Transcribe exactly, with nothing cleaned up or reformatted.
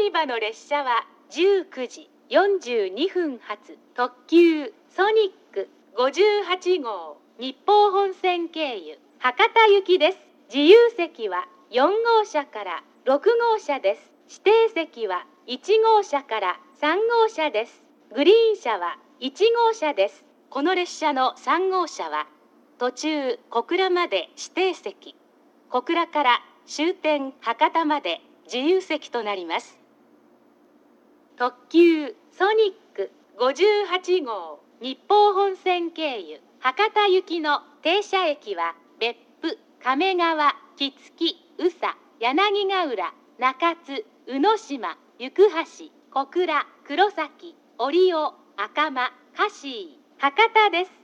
り場の列車はじゅうくじよんじゅうにふん発特急ソニックごじゅうはちごう日豊本線経由博多行きです。自由席はよんごうしゃからろくごうしゃです。指定席はいちごうしゃからさんごうしゃです。グリーン車はいちごうしゃです。この列車のさんごうしゃは途中小倉まで指定席、小倉から終点博多まで自由席となります。特急ソニックごじゅうはちごう日豊本線経由博多行きの停車駅は別府、亀川、杵築、宇佐、柳ヶ浦、中津、宇野島、行橋、小倉、黒崎、折尾、赤間、香椎、博多です。